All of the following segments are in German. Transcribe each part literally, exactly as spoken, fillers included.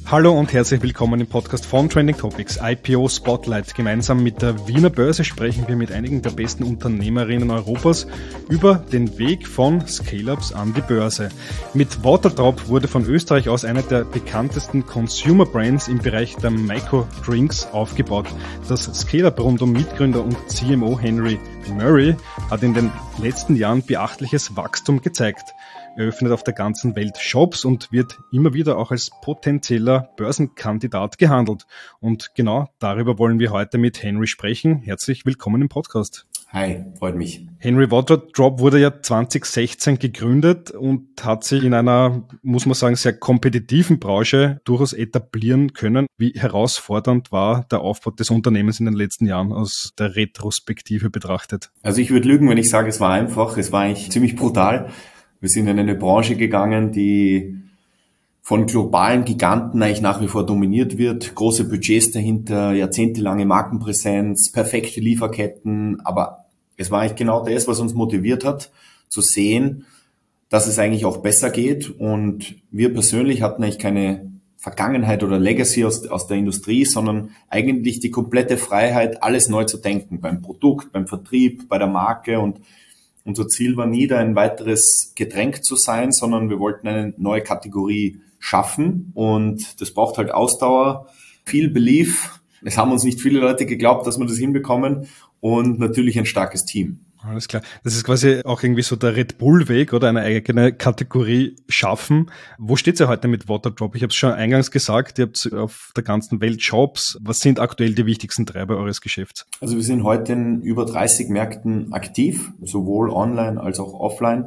Hallo und herzlich willkommen im Podcast von Trending Topics, I P O Spotlight. Gemeinsam mit der Wiener Börse sprechen wir mit einigen der besten Unternehmerinnen Europas über den Weg von Scale-Ups an die Börse. Mit Waterdrop wurde von Österreich aus einer der bekanntesten Consumer Brands im Bereich der Microdrinks aufgebaut. Das Scale-Up rund um Mitgründer und C M O Henry Murray hat in den letzten Jahren beachtliches Wachstum gezeigt. Eröffnet auf der ganzen Welt Shops und wird immer wieder auch als potenzieller Börsenkandidat gehandelt. Und genau darüber wollen wir heute mit Henry sprechen. Herzlich willkommen im Podcast. Hi, freut mich. Henry Waterdrop wurde ja zwanzig sechzehn gegründet und hat sich in einer, muss man sagen, sehr kompetitiven Branche durchaus etablieren können. Wie herausfordernd war der Aufbau des Unternehmens in den letzten Jahren aus der Retrospektive betrachtet? Also ich würde lügen, wenn ich sage, es war einfach. Es war eigentlich ziemlich brutal. Wir sind in eine Branche gegangen, die von globalen Giganten eigentlich nach wie vor dominiert wird. Große Budgets dahinter, jahrzehntelange Markenpräsenz, perfekte Lieferketten. Aber es war eigentlich genau das, was uns motiviert hat, zu sehen, dass es eigentlich auch besser geht. Und wir persönlich hatten eigentlich keine Vergangenheit oder Legacy aus, aus der Industrie, sondern eigentlich die komplette Freiheit, alles neu zu denken. Beim Produkt, beim Vertrieb, bei der Marke. Und unser Ziel war nie, da ein weiteres Getränk zu sein, sondern wir wollten eine neue Kategorie schaffen und das braucht halt Ausdauer, viel Belief. Es haben uns nicht viele Leute geglaubt, dass wir das hinbekommen und natürlich ein starkes Team. Alles klar. Das ist quasi auch irgendwie so der Red Bull-Weg oder eine eigene Kategorie schaffen. Wo steht ihr heute mit Waterdrop? Ich habe es schon eingangs gesagt, ihr habt auf der ganzen Welt Shops. Was sind aktuell die wichtigsten Treiber eures Geschäfts? Also wir sind heute in über dreißig Märkten aktiv, sowohl online als auch offline,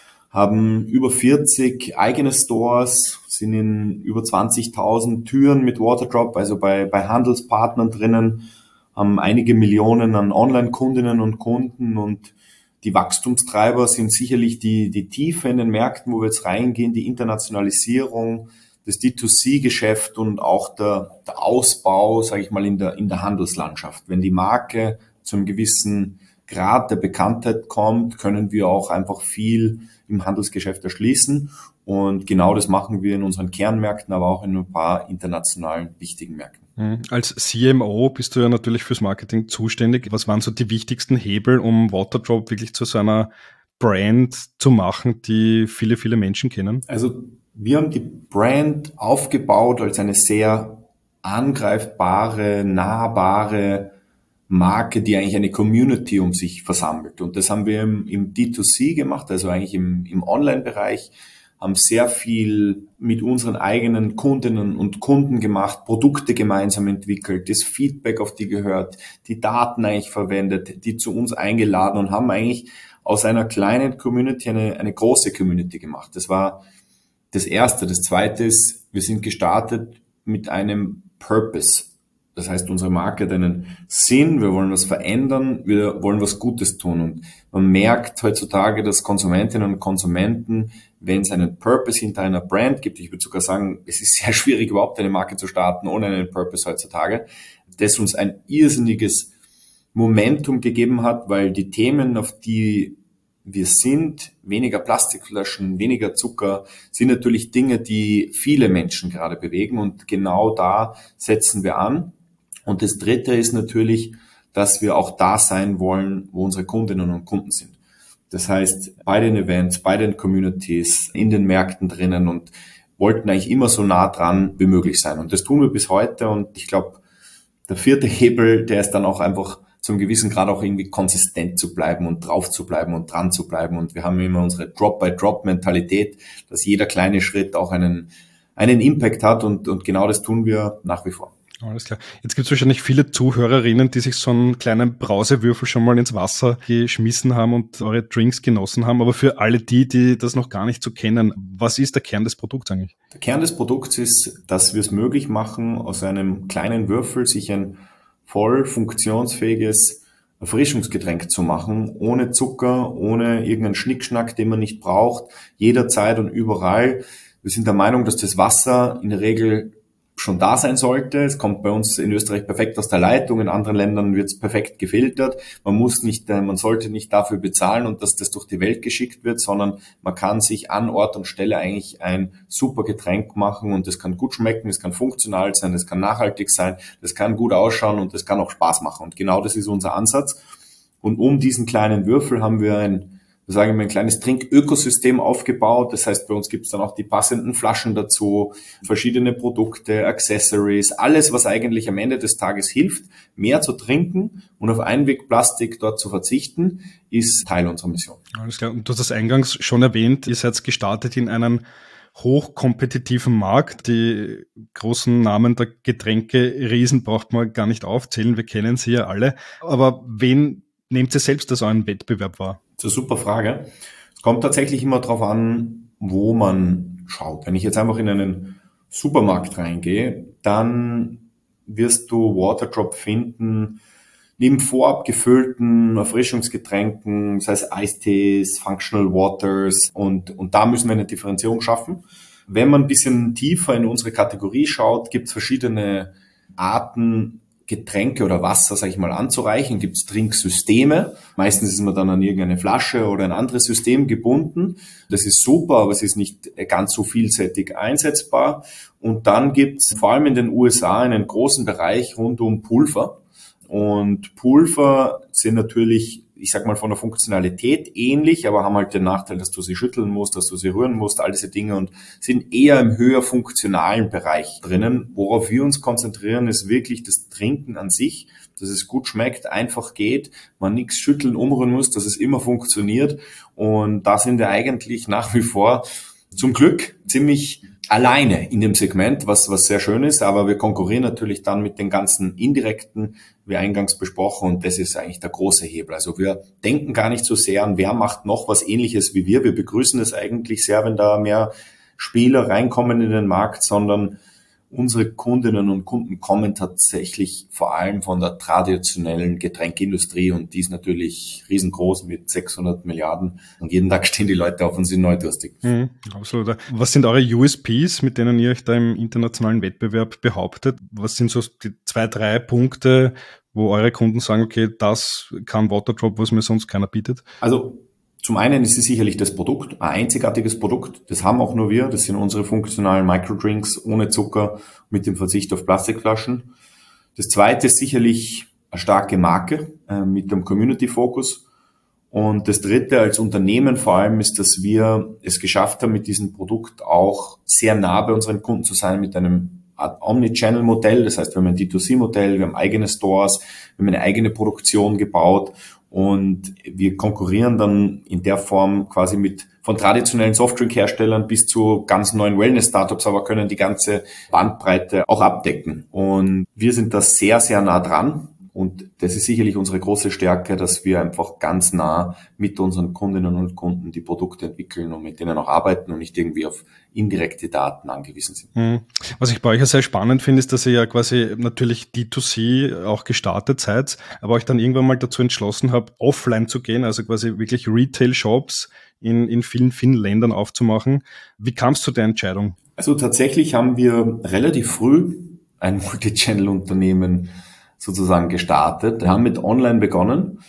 haben über vierzig eigene Stores, sind in über zwanzigtausend Türen mit Waterdrop, also bei, bei Handelspartnern drinnen, haben einige Millionen an Online-Kundinnen und Kunden und die Wachstumstreiber sind sicherlich die, die Tiefe in den Märkten, wo wir jetzt reingehen, die Internationalisierung, das D zwei C-Geschäft und auch der, der Ausbau, sage ich mal, in der, in der Handelslandschaft. Wenn die Marke zu einem gewissen Grad der Bekanntheit kommt, können wir auch einfach viel im Handelsgeschäft erschließen. Und genau das machen wir in unseren Kernmärkten, aber auch in ein paar internationalen wichtigen Märkten. Als C M O bist du ja natürlich fürs Marketing zuständig. Was waren so die wichtigsten Hebel, um Waterdrop wirklich zu so einer Brand zu machen, die viele, viele Menschen kennen? Also wir haben die Brand aufgebaut als eine sehr angreifbare, nahbare Marke, die eigentlich eine Community um sich versammelt. Und das haben wir im, im D zwei C gemacht, also eigentlich im, im Online-Bereich, haben sehr viel mit unseren eigenen Kundinnen und Kunden gemacht, Produkte gemeinsam entwickelt, das Feedback auf die gehört, die Daten eigentlich verwendet, die zu uns eingeladen und haben eigentlich aus einer kleinen Community eine, eine große Community gemacht. Das war das Erste. Das Zweite ist, wir sind gestartet mit einem Purpose. Das heißt, unsere Marke hat einen Sinn, wir wollen was verändern, wir wollen was Gutes tun. Und man merkt heutzutage, dass Konsumentinnen und Konsumenten, wenn es einen Purpose hinter einer Brand gibt, ich würde sogar sagen, es ist sehr schwierig, überhaupt eine Marke zu starten ohne einen Purpose heutzutage, das uns ein irrsinniges Momentum gegeben hat, weil die Themen, auf die wir sind, weniger Plastik löschen, weniger Zucker, sind natürlich Dinge, die viele Menschen gerade bewegen und genau da setzen wir an. Und das Dritte ist natürlich, dass wir auch da sein wollen, wo unsere Kundinnen und Kunden sind. Das heißt, bei den Events, bei den Communities, in den Märkten drinnen und wollten eigentlich immer so nah dran wie möglich sein. Und das tun wir bis heute. Und ich glaube, der vierte Hebel, der ist dann auch einfach zum gewissen Grad auch irgendwie konsistent zu bleiben und drauf zu bleiben und dran zu bleiben. Und wir haben immer unsere Drop-by-Drop-Mentalität, dass jeder kleine Schritt auch einen, einen Impact hat. Und, und genau das tun wir nach wie vor. Alles klar. Jetzt gibt es wahrscheinlich viele Zuhörerinnen, die sich so einen kleinen Brausewürfel schon mal ins Wasser geschmissen haben und eure Drinks genossen haben. Aber für alle die, die das noch gar nicht so kennen, was ist der Kern des Produkts eigentlich? Der Kern des Produkts ist, dass wir es möglich machen, aus einem kleinen Würfel sich ein voll funktionsfähiges Erfrischungsgetränk zu machen, ohne Zucker, ohne irgendeinen Schnickschnack, den man nicht braucht, jederzeit und überall. Wir sind der Meinung, dass das Wasser in der Regel schon da sein sollte. Es kommt bei uns in Österreich perfekt aus der Leitung, in anderen Ländern wird es perfekt gefiltert. Man muss nicht, man sollte nicht dafür bezahlen und dass das durch die Welt geschickt wird, sondern man kann sich an Ort und Stelle eigentlich ein super Getränk machen und das kann gut schmecken, es kann funktional sein, es kann nachhaltig sein, das kann gut ausschauen und das kann auch Spaß machen. Und genau das ist unser Ansatz. Und um diesen kleinen Würfel haben wir ein sagen wir, ein kleines Trinkökosystem aufgebaut. Das heißt, bei uns gibt es dann auch die passenden Flaschen dazu, verschiedene Produkte, Accessories, alles, was eigentlich am Ende des Tages hilft, mehr zu trinken und auf Einwegplastik dort zu verzichten, ist Teil unserer Mission. Alles klar. Und du hast das eingangs schon erwähnt, ihr seid gestartet in einem hochkompetitiven Markt. Die großen Namen der Getränke-Riesen braucht man gar nicht aufzählen, wir kennen sie ja alle. Aber wen nehmt ihr selbst als euren Wettbewerb wahr? Das ist eine super Frage. Es kommt tatsächlich immer darauf an, wo man schaut. Wenn ich jetzt einfach in einen Supermarkt reingehe, dann wirst du Waterdrop finden, neben vorab gefüllten Erfrischungsgetränken, das heißt Eistees, Functional Waters und, und da müssen wir eine Differenzierung schaffen. Wenn man ein bisschen tiefer in unsere Kategorie schaut, gibt es verschiedene Arten, Getränke oder Wasser, sage ich mal, anzureichen, gibt es Trinksysteme. Meistens ist man dann an irgendeine Flasche oder ein anderes System gebunden. Das ist super, aber es ist nicht ganz so vielseitig einsetzbar. Und dann gibt es vor allem in den U S A einen großen Bereich rund um Pulver. Und Pulver sind natürlich, ich sag mal, von der Funktionalität ähnlich, aber haben halt den Nachteil, dass du sie schütteln musst, dass du sie rühren musst, all diese Dinge und sind eher im höher funktionalen Bereich drinnen. Worauf wir uns konzentrieren, ist wirklich das Trinken an sich, dass es gut schmeckt, einfach geht, man nichts schütteln, umrühren muss, dass es immer funktioniert. Und da sind wir eigentlich nach wie vor zum Glück ziemlich alleine in dem Segment, was was sehr schön ist, aber wir konkurrieren natürlich dann mit den ganzen indirekten, wie eingangs besprochen, und das ist eigentlich der große Hebel. Also wir denken gar nicht so sehr an, wer macht noch was Ähnliches wie wir. Wir begrüßen es eigentlich sehr, wenn da mehr Spieler reinkommen in den Markt, sondern unsere Kundinnen und Kunden kommen tatsächlich vor allem von der traditionellen Getränkeindustrie und die ist natürlich riesengroß mit sechshundert Milliarden und jeden Tag stehen die Leute auf und sind neudurstig. Mhm, absolut. Was sind eure U S Ps, mit denen ihr euch da im internationalen Wettbewerb behauptet? Was sind so die zwei, drei Punkte, wo eure Kunden sagen, okay, das kann Waterdrop, was mir sonst keiner bietet? Also zum einen ist es sicherlich das Produkt, ein einzigartiges Produkt. Das haben auch nur wir. Das sind unsere funktionalen Microdrinks ohne Zucker mit dem Verzicht auf Plastikflaschen. Das zweite ist sicherlich eine starke Marke äh, mit dem Community-Fokus. Und das dritte als Unternehmen vor allem ist, dass wir es geschafft haben, mit diesem Produkt auch sehr nah bei unseren Kunden zu sein mit einem Art Omnichannel-Modell. Das heißt, wir haben ein D zwei C-Modell, wir haben eigene Stores, wir haben eine eigene Produktion gebaut. Und wir konkurrieren dann in der Form quasi mit von traditionellen Softdrink-Herstellern bis zu ganz neuen Wellness-Startups, aber können die ganze Bandbreite auch abdecken. Und wir sind da sehr, sehr nah dran. Und das ist sicherlich unsere große Stärke, dass wir einfach ganz nah mit unseren Kundinnen und Kunden die Produkte entwickeln und mit denen auch arbeiten und nicht irgendwie auf indirekte Daten angewiesen sind. Was ich bei euch ja sehr spannend finde, ist, dass ihr ja quasi natürlich D zwei C auch gestartet seid, aber euch dann irgendwann mal dazu entschlossen habt, offline zu gehen, also quasi wirklich Retail-Shops in, in vielen, vielen Ländern aufzumachen. Wie kam es zu der Entscheidung? Also tatsächlich haben wir relativ früh ein Multichannel-Unternehmen sozusagen gestartet. Wir haben mit Online begonnen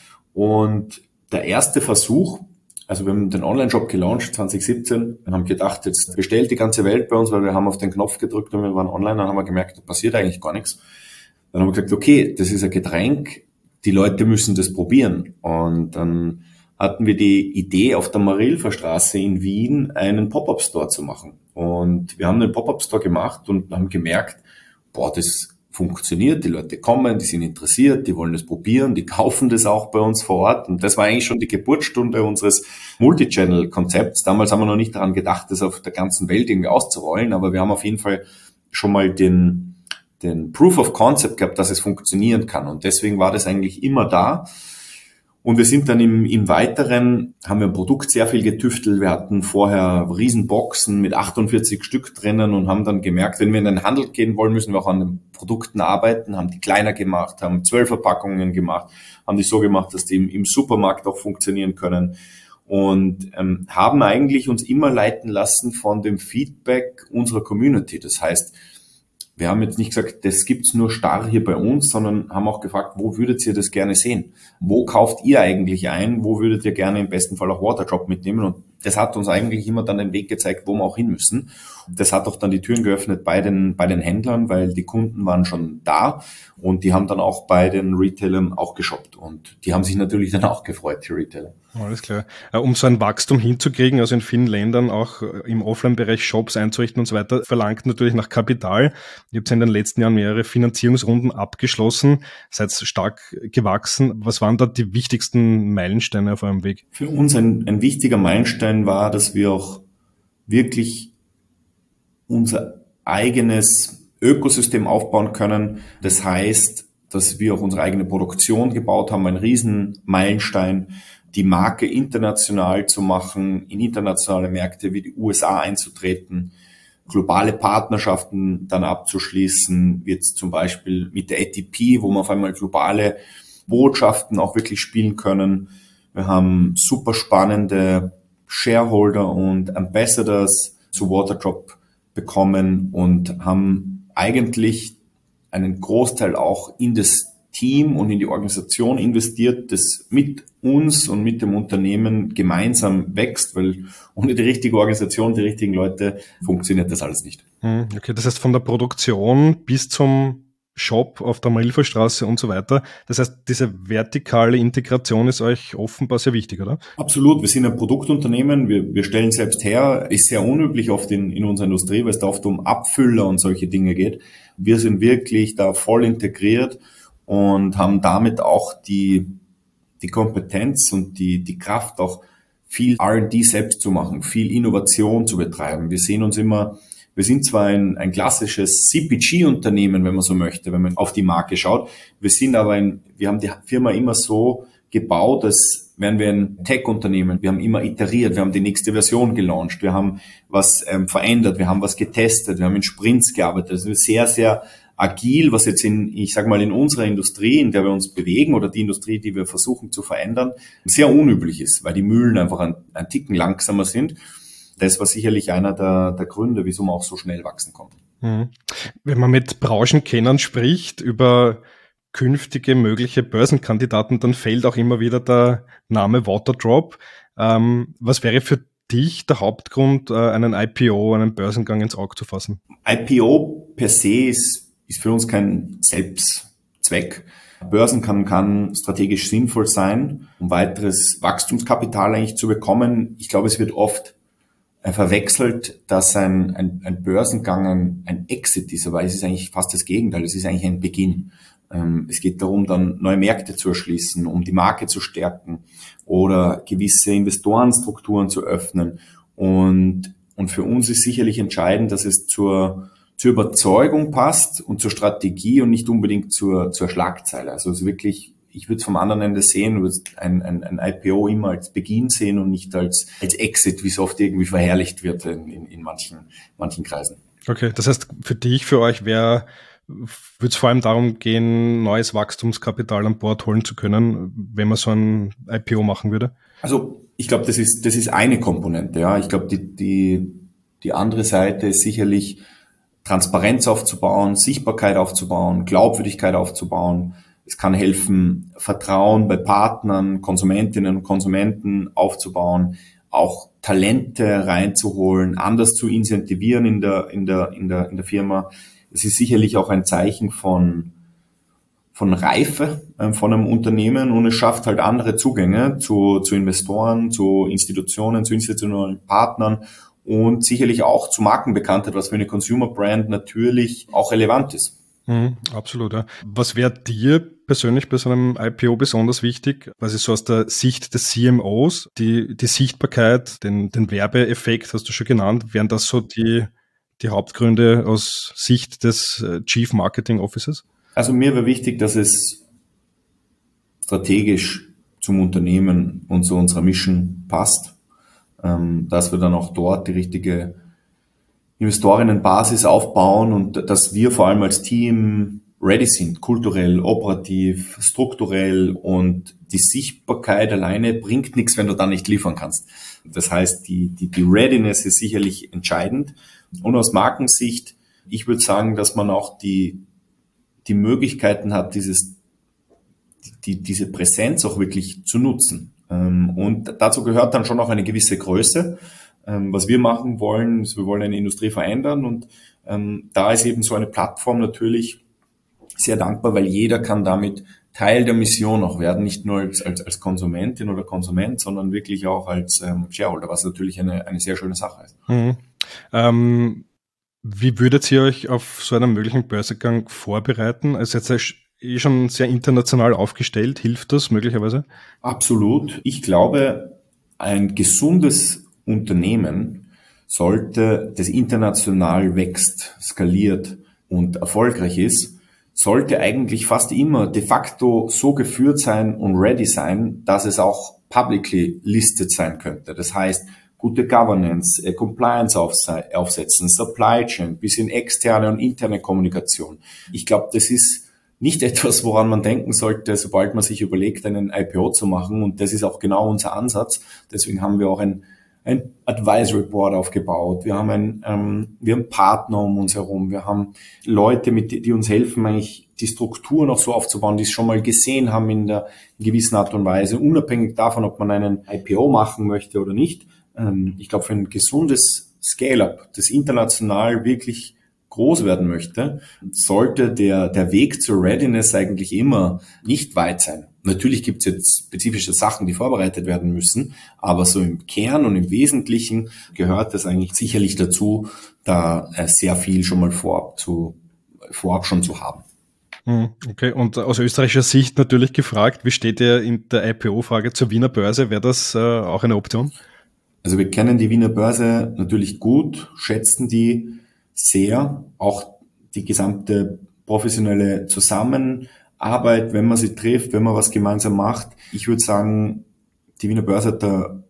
und der erste Versuch, also wir haben den Online-Shop gelauncht zwanzig siebzehn und haben gedacht, jetzt bestellt die ganze Welt bei uns, weil wir haben auf den Knopf gedrückt und wir waren online, dann haben wir gemerkt, da passiert eigentlich gar nichts. Dann haben wir gesagt, okay, das ist ein Getränk, die Leute müssen das probieren. Und dann hatten wir die Idee, auf der Marilfer Straße in Wien einen Pop-Up-Store zu machen. Und wir haben einen Pop-Up-Store gemacht und haben gemerkt, boah, das funktioniert, die Leute kommen, die sind interessiert, die wollen das probieren, die kaufen das auch bei uns vor Ort. Und das war eigentlich schon die Geburtsstunde unseres Multichannel-Konzepts. Damals haben wir noch nicht daran gedacht, das auf der ganzen Welt irgendwie auszurollen, aber wir haben auf jeden Fall schon mal den, den Proof of Concept gehabt, dass es funktionieren kann. Und deswegen war das eigentlich immer da. Und wir sind dann im, im Weiteren, haben wir ein Produkt sehr viel getüftelt. Wir hatten vorher Riesenboxen mit achtundvierzig Stück drinnen und haben dann gemerkt, wenn wir in den Handel gehen wollen, müssen wir auch an den Produkten arbeiten, haben die kleiner gemacht, haben zwölf Verpackungen gemacht, haben die so gemacht, dass die im, im Supermarkt auch funktionieren können und ähm, haben eigentlich uns immer leiten lassen von dem Feedback unserer Community. Das heißt, Wir haben jetzt nicht gesagt, das gibt's nur starr hier bei uns, sondern haben auch gefragt, wo würdet ihr das gerne sehen? Wo kauft ihr eigentlich ein? Wo würdet ihr gerne im besten Fall auch Waterdrop mitnehmen? Und das hat uns eigentlich immer dann den Weg gezeigt, wo wir auch hin müssen. Das hat auch dann die Türen geöffnet bei den, bei den Händlern, weil die Kunden waren schon da und die haben dann auch bei den Retailern auch geshoppt. Und die haben sich natürlich dann auch gefreut, die Retailer. Alles klar. Um so ein Wachstum hinzukriegen, also in vielen Ländern auch im Offline-Bereich Shops einzurichten und so weiter, verlangt natürlich nach Kapital. Ihr habt in den letzten Jahren mehrere Finanzierungsrunden abgeschlossen, seid stark gewachsen. Was waren da die wichtigsten Meilensteine auf eurem Weg? Für uns ein, ein wichtiger Meilenstein war, dass wir auch wirklich unser eigenes Ökosystem aufbauen können. Das heißt, dass wir auch unsere eigene Produktion gebaut haben, ein Riesenmeilenstein, die Marke international zu machen, in internationale Märkte wie die U S A einzutreten, globale Partnerschaften dann abzuschließen, wie jetzt zum Beispiel mit der A T P, wo wir auf einmal globale Botschaften auch wirklich spielen können. Wir haben super spannende Shareholder und Ambassadors zu Waterdrop bekommen und haben eigentlich einen Großteil auch in das Team und in die Organisation investiert, das mit uns und mit dem Unternehmen gemeinsam wächst, weil ohne die richtige Organisation, die richtigen Leute funktioniert das alles nicht. Okay, das heißt von der Produktion bis zum Shop auf der Marilferstraße und so weiter. Das heißt, diese vertikale Integration ist euch offenbar sehr wichtig, oder? Absolut. Wir sind ein Produktunternehmen. Wir, wir stellen selbst her. Ist sehr unüblich oft in, in unserer Industrie, weil es da oft um Abfüller und solche Dinge geht. Wir sind wirklich da voll integriert und haben damit auch die, die Kompetenz und die, die Kraft, auch viel R und D selbst zu machen, viel Innovation zu betreiben. Wir sehen uns immer, wir sind zwar ein, ein klassisches C P G-Unternehmen, wenn man so möchte, wenn man auf die Marke schaut. Wir sind aber ein, wir haben die Firma immer so gebaut, als wären wir ein Tech-Unternehmen. Wir haben immer iteriert, wir haben die nächste Version gelauncht, wir haben was ähm, verändert, wir haben was getestet, wir haben in Sprints gearbeitet. Also sehr, sehr agil, was jetzt in, ich sag mal, in unserer Industrie, in der wir uns bewegen oder die Industrie, die wir versuchen zu verändern, sehr unüblich ist, weil die Mühlen einfach ein, ein Ticken langsamer sind. Das war sicherlich einer der, der Gründe, wieso man auch so schnell wachsen konnte. Wenn man mit Branchenkennern spricht über künftige mögliche Börsenkandidaten, dann fällt auch immer wieder der Name Waterdrop. Ähm, was wäre für dich der Hauptgrund, einen I P O, einen Börsengang ins Auge zu fassen? I P O per se ist ist für uns kein Selbstzweck. Börsen kann, kann strategisch sinnvoll sein, um weiteres Wachstumskapital eigentlich zu bekommen. Ich glaube, es wird oft verwechselt, dass ein, ein, ein Börsengang ein, ein Exit ist, aber es ist eigentlich fast das Gegenteil. Es ist eigentlich ein Beginn. Ähm, es geht darum, dann neue Märkte zu erschließen, um die Marke zu stärken oder gewisse Investorenstrukturen zu öffnen. Und, und für uns ist sicherlich entscheidend, dass es zur zur Überzeugung passt und zur Strategie und nicht unbedingt zur, zur Schlagzeile. Also es ist wirklich, ich würde es vom anderen Ende sehen, würde ein, ein, ein I P O immer als Beginn sehen und nicht als, als Exit, wie es oft irgendwie verherrlicht wird in, in, in manchen, manchen Kreisen. Okay, das heißt, für dich, für euch wäre, würde es vor allem darum gehen, neues Wachstumskapital an Bord holen zu können, wenn man so ein I P O machen würde? Also ich glaube, das ist, das ist eine Komponente. Ja, ich glaube, die, die, die andere Seite ist sicherlich, Transparenz aufzubauen, Sichtbarkeit aufzubauen, Glaubwürdigkeit aufzubauen. Es kann helfen, Vertrauen bei Partnern, Konsumentinnen und Konsumenten aufzubauen, auch Talente reinzuholen, anders zu incentivieren in der, in der, in der, in der Firma. Es ist sicherlich auch ein Zeichen von, von Reife äh, von einem Unternehmen und es schafft halt andere Zugänge zu, zu Investoren, zu Institutionen, zu institutionellen Partnern und sicherlich auch zu Markenbekanntheit, was für eine Consumer Brand natürlich auch relevant ist. Mhm, absolut, ja. Was wäre dir persönlich bei so einem I P O besonders wichtig? Was ist so aus der Sicht des C M Os, die, die Sichtbarkeit, den, den Werbeeffekt hast du schon genannt, wären das so die, die Hauptgründe aus Sicht des Chief Marketing Officers? Also mir wäre wichtig, dass es strategisch zum Unternehmen und zu unserer Mission passt. Dass wir dann auch dort die richtige Investorinnenbasis aufbauen und dass wir vor allem als Team ready sind, kulturell, operativ, strukturell und die Sichtbarkeit alleine bringt nichts, wenn du dann nicht liefern kannst. Das heißt, die, die, die Readiness ist sicherlich entscheidend und aus Markensicht ich würde sagen, dass man auch die, die Möglichkeiten hat, dieses, die, diese Präsenz auch wirklich zu nutzen. Und dazu gehört dann schon auch eine gewisse Größe. Was wir machen wollen, ist, wir wollen eine Industrie verändern und da ist eben so eine Plattform natürlich sehr dankbar, weil jeder kann damit Teil der Mission auch werden, nicht nur als, als, als Konsumentin oder Konsument, sondern wirklich auch als ähm, Shareholder, was natürlich eine, eine sehr schöne Sache ist. Mhm. Ähm, wie würdet ihr euch auf so einen möglichen Börsegang vorbereiten? Also jetzt seid ihr eh schon sehr international aufgestellt. Hilft das möglicherweise? Absolut. Ich glaube, ein gesundes Unternehmen sollte, das international wächst, skaliert und erfolgreich ist, sollte eigentlich fast immer de facto so geführt sein und ready sein, dass es auch publicly listed sein könnte. Das heißt, gute Governance, äh, Compliance aufsetzen, Supply Chain, bis in externe und interne Kommunikation. Ich glaube, das ist nicht etwas, woran man denken sollte, sobald man sich überlegt, einen I P O zu machen. Und das ist auch genau unser Ansatz. Deswegen haben wir auch ein, ein Advisory Board aufgebaut. Wir haben ein, ähm, wir haben Partner um uns herum. Wir haben Leute, mit, die uns helfen, eigentlich die Struktur noch so aufzubauen, die es schon mal gesehen haben in der in gewissen Art und Weise, unabhängig davon, ob man einen I P O machen möchte oder nicht. Ähm, ich glaube, für ein gesundes Scale-up, das international wirklich groß werden möchte, sollte der, der Weg zur Readiness eigentlich immer nicht weit sein. Natürlich gibt es jetzt spezifische Sachen, die vorbereitet werden müssen, aber so im Kern und im Wesentlichen gehört es eigentlich sicherlich dazu, da sehr viel schon mal vorab, zu, vorab schon zu haben. Okay, und aus österreichischer Sicht natürlich gefragt, wie steht ihr in der I P O-Frage zur Wiener Börse? Wäre das äh, auch eine Option? Also wir kennen die Wiener Börse natürlich gut, schätzen die sehr, auch die gesamte professionelle Zusammenarbeit, wenn man sie trifft, wenn man was gemeinsam macht. Ich würde sagen, die Wiener Börse hat eine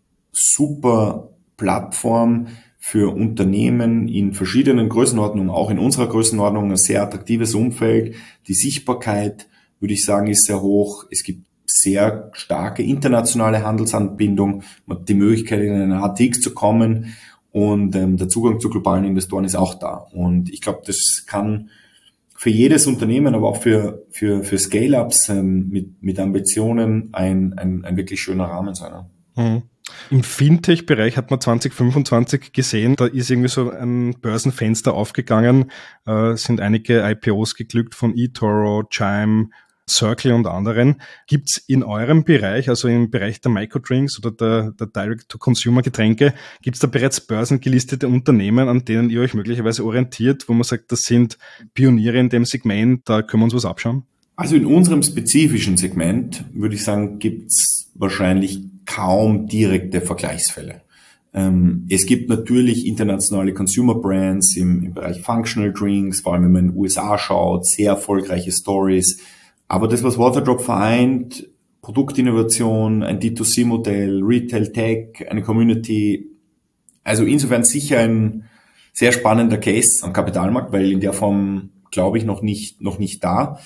super Plattform für Unternehmen in verschiedenen Größenordnungen, auch in unserer Größenordnung, ein sehr attraktives Umfeld. Die Sichtbarkeit, würde ich sagen, ist sehr hoch. Es gibt sehr starke internationale Handelsanbindung. Man hat die Möglichkeit, in eine A T X zu kommen. Und ähm, der Zugang zu globalen Investoren ist auch da. Und ich glaube, das kann für jedes Unternehmen, aber auch für für für Scale-ups ähm, mit mit Ambitionen ein, ein ein wirklich schöner Rahmen sein. Mhm. Im Fintech-Bereich hat man zwanzig fünfundzwanzig gesehen, da ist irgendwie so ein Börsenfenster aufgegangen, äh, sind einige I P Os geglückt von eToro, Chime, Circle und anderen. Gibt's in eurem Bereich, also im Bereich der Microdrinks oder der, der Direct-to-Consumer-Getränke, gibt's da bereits börsengelistete Unternehmen, an denen ihr euch möglicherweise orientiert, wo man sagt, das sind Pioniere in dem Segment, da können wir uns was abschauen? Also in unserem spezifischen Segment, würde ich sagen, gibt's wahrscheinlich kaum direkte Vergleichsfälle. Ähm, es gibt natürlich internationale Consumer Brands im, im Bereich Functional Drinks, vor allem wenn man in den U S A schaut, sehr erfolgreiche Stories. Aber das, was Waterdrop vereint, Produktinnovation, ein D zwei C-Modell, Retail Tech, eine Community, also insofern sicher ein sehr spannender Case am Kapitalmarkt, weil in der Form, glaube ich, noch nicht, noch nicht da.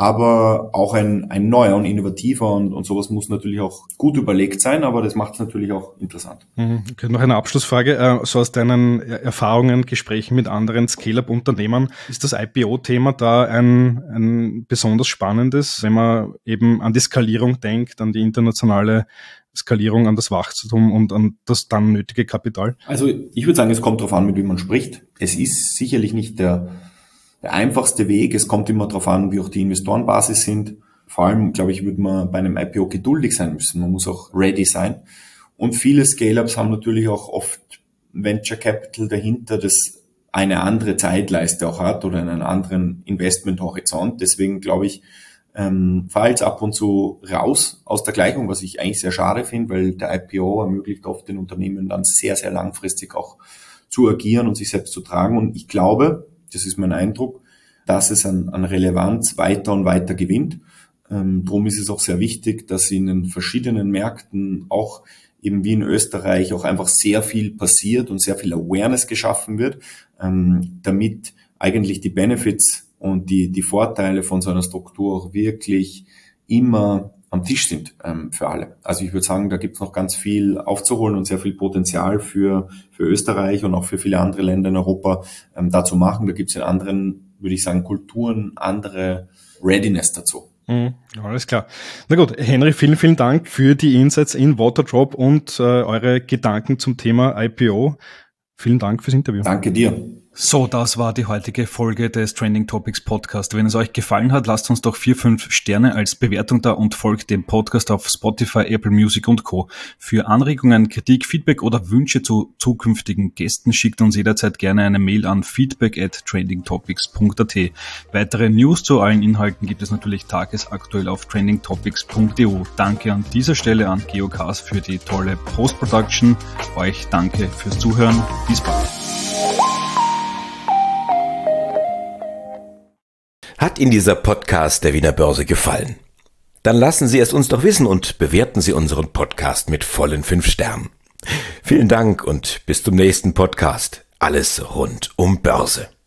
Aber auch ein, ein neuer und innovativer und, und sowas muss natürlich auch gut überlegt sein, aber das macht es natürlich auch interessant. Okay, noch eine Abschlussfrage. So aus deinen Erfahrungen, Gesprächen mit anderen Scale-Up-Unternehmern, ist das I P O-Thema da ein, ein besonders spannendes, wenn man eben an die Skalierung denkt, an die internationale Skalierung, an das Wachstum und an das dann nötige Kapital? Also ich würde sagen, es kommt darauf an, mit wem man spricht. Es ist sicherlich nicht der Der einfachste Weg, es kommt immer darauf an, wie auch die Investorenbasis sind. Vor allem, glaube ich, würde man bei einem I P O geduldig sein müssen. Man muss auch ready sein. Und viele Scale-Ups haben natürlich auch oft Venture Capital dahinter, das eine andere Zeitleiste auch hat oder einen anderen Investmenthorizont. Deswegen glaube ich, ähm, fällt es ab und zu raus aus der Gleichung, was ich eigentlich sehr schade finde, weil der I P O ermöglicht oft den Unternehmen dann sehr, sehr langfristig auch zu agieren und sich selbst zu tragen. Und ich glaube, das ist mein Eindruck, dass es an, an Relevanz weiter und weiter gewinnt. Ähm, darum ist es auch sehr wichtig, dass in den verschiedenen Märkten, auch eben wie in Österreich, auch einfach sehr viel passiert und sehr viel Awareness geschaffen wird, ähm, damit eigentlich die Benefits und die, die Vorteile von so einer Struktur auch wirklich immer am Tisch sind ähm, für alle. Also ich würde sagen, da gibt es noch ganz viel aufzuholen und sehr viel Potenzial für für Österreich und auch für viele andere Länder in Europa ähm, da zu machen. Da gibt es in anderen, würde ich sagen, Kulturen andere Readiness dazu. Mhm, alles klar. Na gut, Henry, vielen, vielen Dank für die Insights in Waterdrop und äh, eure Gedanken zum Thema I P O. Vielen Dank fürs Interview. Danke dir. So, das war die heutige Folge des Trending Topics Podcast. Wenn es euch gefallen hat, lasst uns doch vier, fünf Sterne als Bewertung da und folgt dem Podcast auf Spotify, Apple Music und Co. Für Anregungen, Kritik, Feedback oder Wünsche zu zukünftigen Gästen schickt uns jederzeit gerne eine Mail an feedback at trendingtopics punkt a t. Weitere News zu allen Inhalten gibt es natürlich tagesaktuell auf trendingtopics punkt e u. Danke an dieser Stelle an Geocast für die tolle Post-Production. Euch danke fürs Zuhören. Bis bald. Hat Ihnen dieser Podcast der Wiener Börse gefallen? Dann lassen Sie es uns doch wissen und bewerten Sie unseren Podcast mit vollen fünf Sternen. Vielen Dank und bis zum nächsten Podcast. Alles rund um Börse.